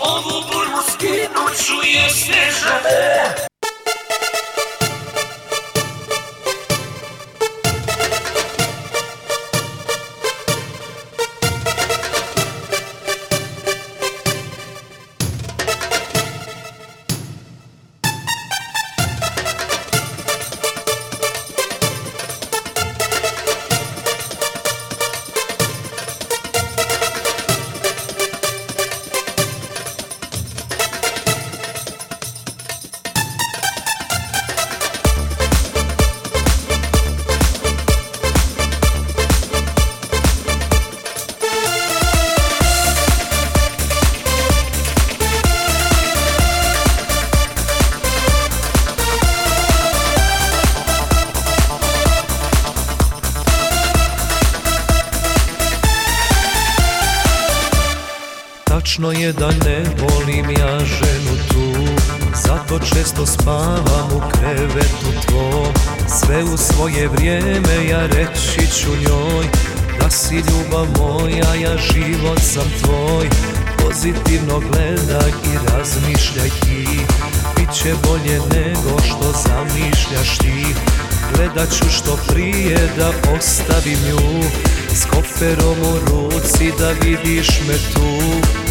Ovu burnu skinut ću jer steže me. Tačno je da ne volim ja ženu tu, zato često spavam u krevetu tvom. Sve u svoje vrijeme ja reći ću njoj da si ljubav moja, ja život sam tvoj. Pozitivno gledaj i razmišljaj ti, bit će bolje nego što zamišljaš ti. Gledat ću što prije da ostavim nju, s koferom u ruci da vidiš me tu.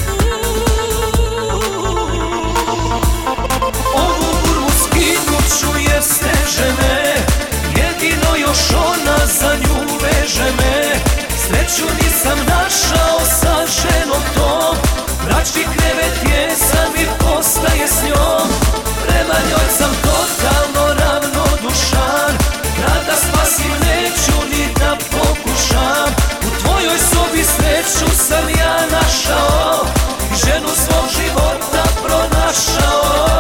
Ovu burnu skinut ću jer steže me, jedino još ona za nju veže me. Sreću nisam našao sa ženom tom, bračni krevet jesam i postaje s njom. Prema njoj sam totalno ravnodušan, da spasim neću ni da pokušam. U tvojoj sobi sreću sam ja našao i ženu svog života pronašao.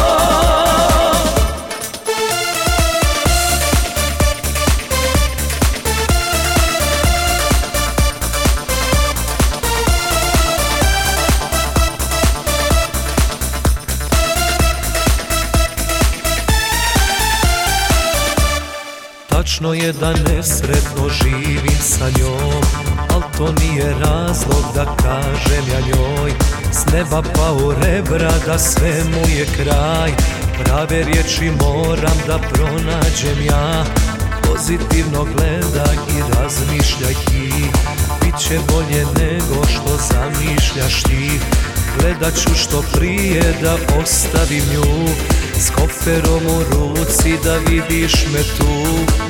Tačno je da nesretno živim sa njom, al to nije razlog da kažem ja njoj. S neba pa u rebra da sve mu je kraj, prave riječi moram da pronađem ja. Pozitivno gledaj i razmišljaj ti, bit će bolje nego što zamišljaš ti. Gledat ću što prije da ostavim nju, s koferom u ruci da vidiš me tu.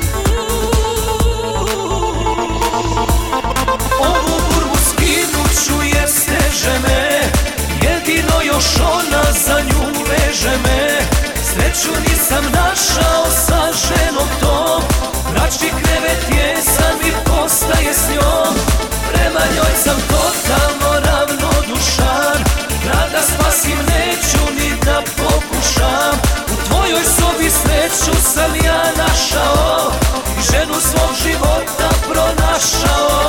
Ovu burnu skinut ću jer steže me, jedino još ona za nju veže me. Sreću nisam našao sa ženom tom, bračni krevet jesam i postaje s njom. Prema njoj sam totalno ravnodušan, da spasim neću ni da pokušam. U tvojoj sobi sreću sam ja našao i ženu svog života pronašao.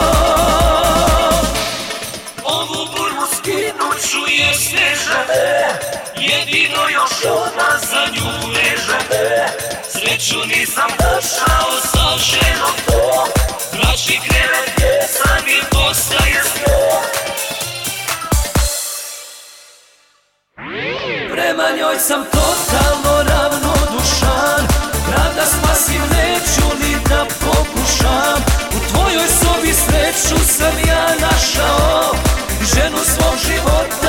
Ovu burnu skinut ću jer steže me, jedino još ona za nju veže me. Sreću nisam našao sa ženom tom, bračni krevet jesam i postaje s njom. Prema njoj sam totalno ravnodušan, da spasim neću ni da pokušam. U tvojoj sobi sreću sam ja našao i ženu svog života